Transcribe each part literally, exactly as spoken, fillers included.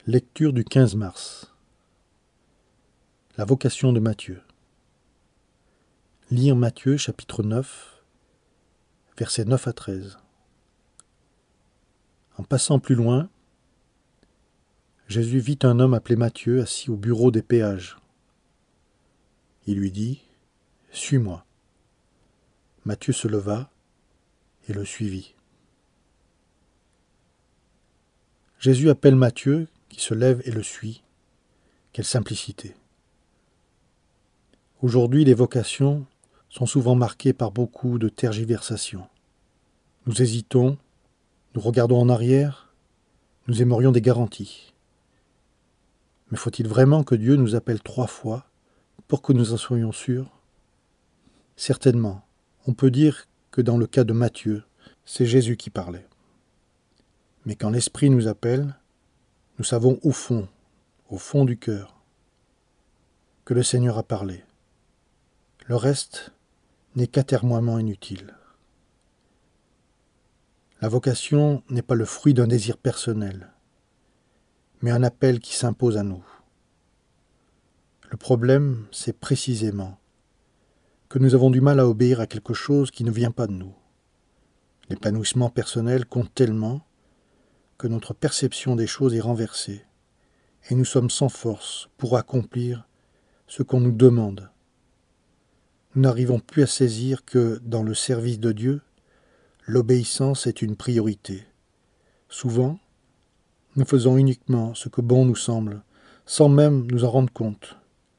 Lecture du quinze mars. La vocation de Matthieu. Lire Matthieu chapitre neuf, versets neuf à treize. En passant plus loin, Jésus vit un homme appelé Matthieu assis au bureau des péages. Il lui dit : « Suis-moi. » Matthieu se leva et le suivit. Jésus appelle Matthieu, qui se lève et le suit. Quelle simplicité! Aujourd'hui, les vocations sont souvent marquées par beaucoup de tergiversations. Nous hésitons, nous regardons en arrière, nous aimerions des garanties. Mais faut-il vraiment que Dieu nous appelle trois fois pour que nous en soyons sûrs ? Certainement, on peut dire que dans le cas de Matthieu, c'est Jésus qui parlait. Mais quand l'Esprit nous appelle, nous savons au fond, au fond du cœur, que le Seigneur a parlé. Le reste n'est qu'atermoiement inutile. La vocation n'est pas le fruit d'un désir personnel, mais un appel qui s'impose à nous. Le problème, c'est précisément que nous avons du mal à obéir à quelque chose qui ne vient pas de nous. L'épanouissement personnel compte tellement que notre perception des choses est renversée, et nous sommes sans force pour accomplir ce qu'on nous demande. Nous n'arrivons plus à saisir que, dans le service de Dieu, l'obéissance est une priorité. Souvent, nous faisons uniquement ce que bon nous semble, sans même nous en rendre compte.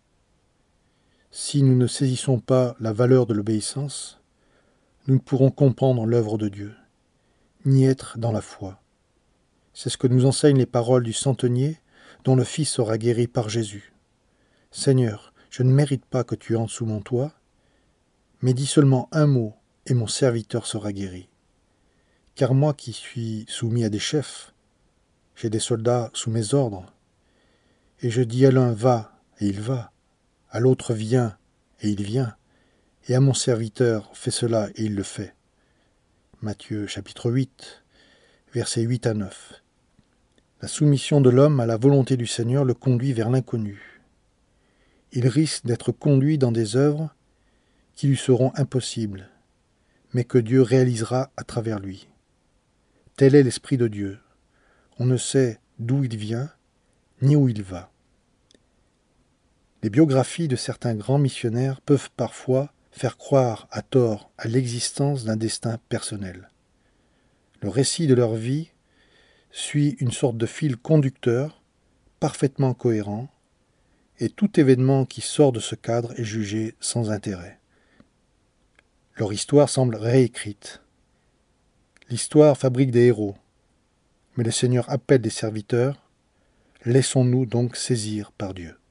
Si nous ne saisissons pas la valeur de l'obéissance, nous ne pourrons comprendre l'œuvre de Dieu, ni être dans la foi. C'est ce que nous enseignent les paroles du centenier dont le fils sera guéri par Jésus. « Seigneur, je ne mérite pas que tu entres sous mon toit, mais dis seulement un mot et mon serviteur sera guéri. Car moi qui suis soumis à des chefs, j'ai des soldats sous mes ordres, et je dis à l'un va, et il va, à l'autre viens, et il vient, et à mon serviteur fais cela, et il le fait. » Matthieu chapitre huit, versets huit à neuf. La soumission de l'homme à la volonté du Seigneur le conduit vers l'inconnu. Il risque d'être conduit dans des œuvres qui lui seront impossibles, mais que Dieu réalisera à travers lui. Tel est l'Esprit de Dieu. On ne sait d'où il vient, ni où il va. Les biographies de certains grands missionnaires peuvent parfois faire croire à tort à l'existence d'un destin personnel. Le récit de leur vie suit une sorte de fil conducteur, parfaitement cohérent, et tout événement qui sort de ce cadre est jugé sans intérêt. Leur histoire semble réécrite. L'histoire fabrique des héros, mais le Seigneur appelle des serviteurs. Laissons-nous donc saisir par Dieu.